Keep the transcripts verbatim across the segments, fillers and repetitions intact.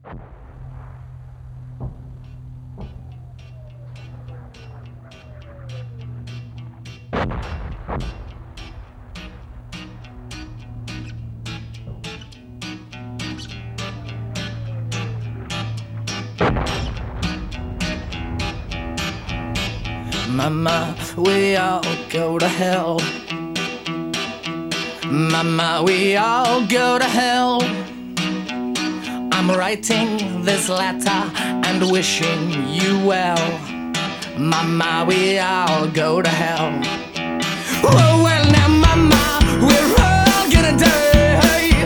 Mama, we all go to hell. Mama, we all go to hell. I'm writing this letter and wishing you well. Mama, we all go to hell. Oh, well now, Mama, we're all gonna die.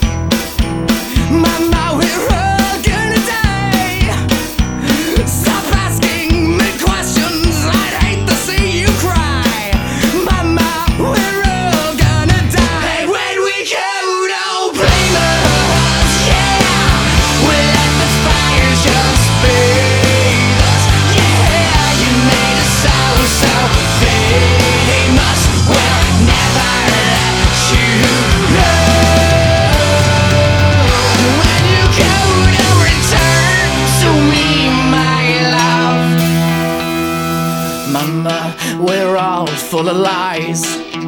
Mama, we're all gonna die. Stop asking me questions, I'd hate to see you cry. Mama, we're all gonna die. And when we go, don't blame us, yeah. We let the fire just feed us, yeah. You made us so, so famous. We'll never let you go. When you go to return to me, my love. Mama, we're all full of lies.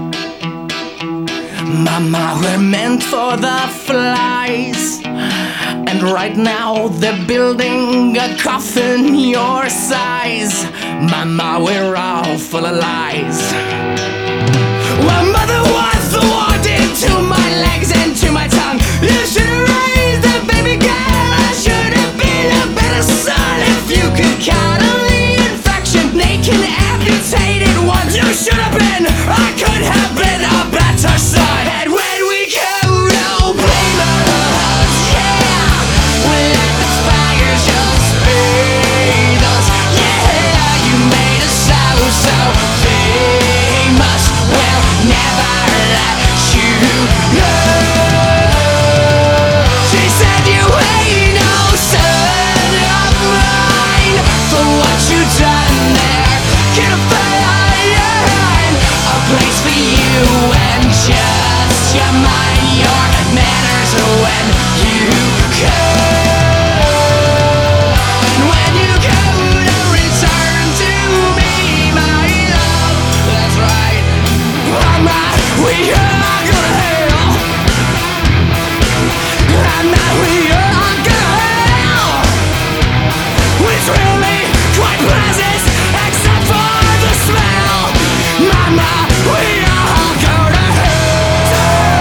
Mama, we're meant for the flies. And right now they're building a coffin your size. Mama, we're all full of lies. Well, mother was the one to my legs and to my tongue. You should have raised a baby girl. I should have been a better son. If you could count on the infection, naked, amputated ones, you should have been. I could have been a better son. And when we go, don't blame us, yeah. We let the fire just feed us, yeah. You made us so, so famous. We'll never let you go. She said you ain't no son of mine. For what you done there, get a find a place for you and just your mind, your manners when you go. When you go to return to me, my love. That's right. Mama, we are gonna hell. Mama, we are gonna hell. It's really quite pleasant, except for the smell. Mama, we all go to hell.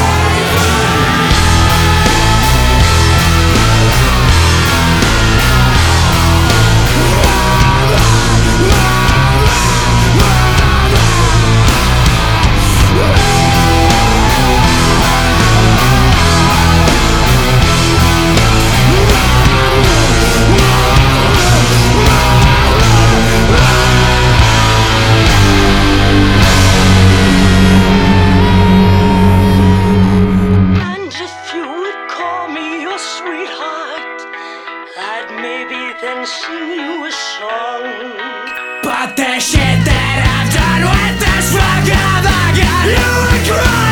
And if you would call me your sweetheart, I'd maybe then sing you a song. But the shit that I've done with this fuck, I've got you would cry.